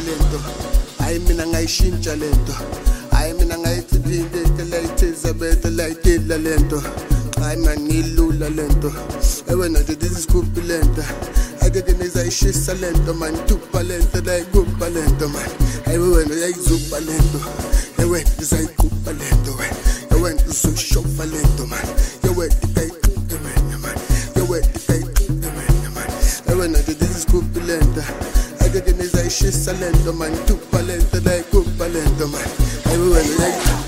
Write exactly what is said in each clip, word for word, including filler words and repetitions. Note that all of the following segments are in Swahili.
lento, hayi mina ngayishintsha lento, hayi mina ngayithibile layithiza bethe layitila lento, hayi manilula lento, ewena nje this is kupi lento, akeke nizayishisa lento man, tupa lento layikupa lento man, hayi wena yayizupa lento, ewena izayikupa lento wena, ewena uzoshofa lento man, yewena ikayikupa man, yewena ikayikupa man, ewena nje this is kupi lento, akeke nizayishisa lento man, tupa lento layikupa lento man, hayi wena yayizupa.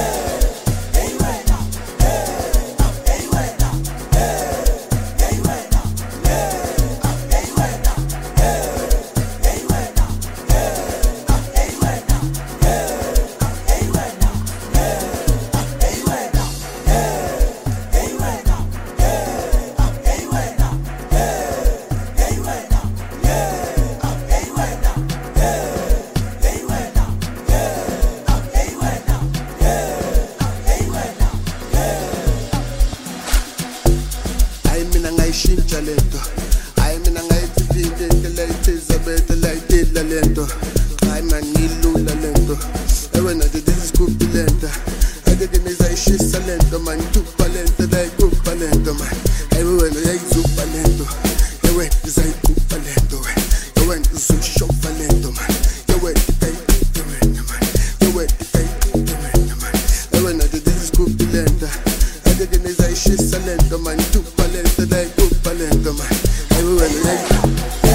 Ngayishintsha lento, hayi mina ngayithibile layithiza bethe layitila lento, hayi manilula lento, ewena nje this is kupi lento, akeke nizayishisa lento man, tupa lento layikupa lento man, hayi wena yayizupa lento, yewena izayikupa lento wena, yewena uzoshofa lento man, yewena ikayikupa wena man, yewena ikayikupa wena man, ewena nje this is kupi lento, akeke nizayishisa lento man, tupa lento layikupa lento man, hayi wena yayizupa.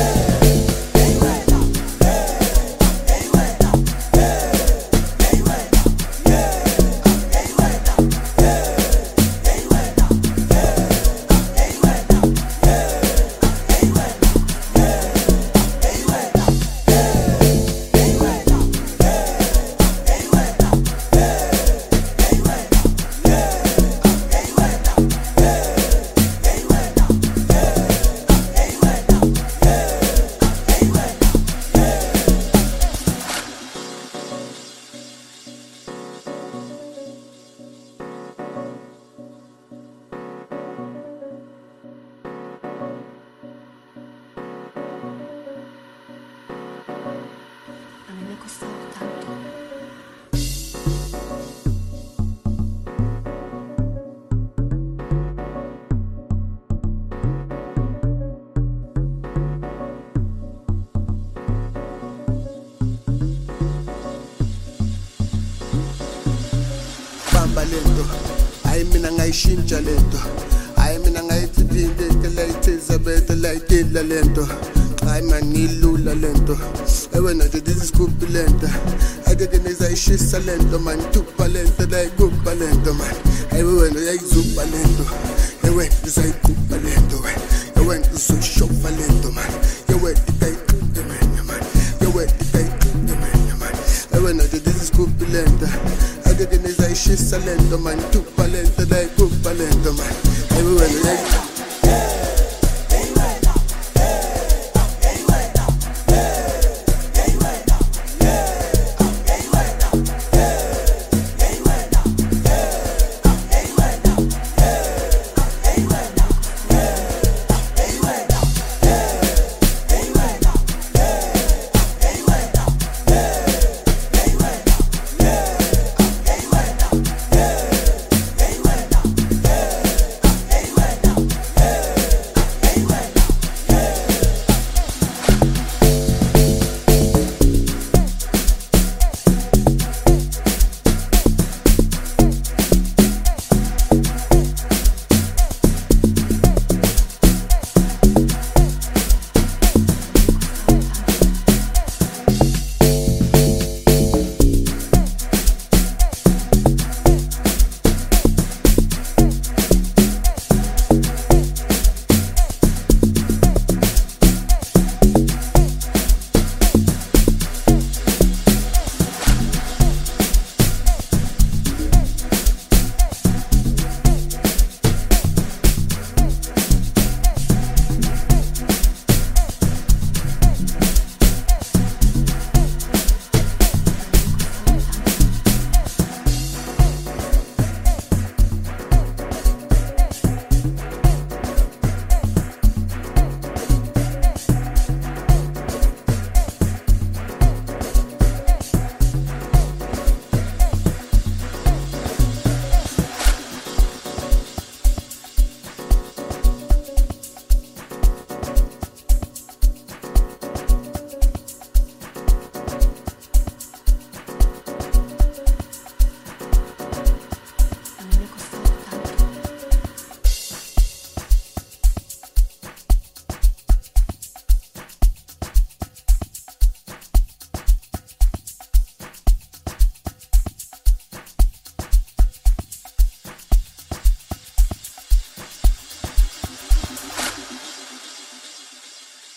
Lento, hayi mina ngayishintsha lento, hayi mina ngayithibile layithiza bethe layitila lento, hayi manilula lento, ewena nje this is kupi lento, akeke nizayishisa lento man, tupa lento layikupa lento man, hayi wena yayizupa lento, ewena izayikupa lento wena, ewena uzoshofa lento man, yewena ikayikupa wena man, yewena ikayikupa wena man, ewena nje this is kupi lento, akeke nizayishisa lento man, tupa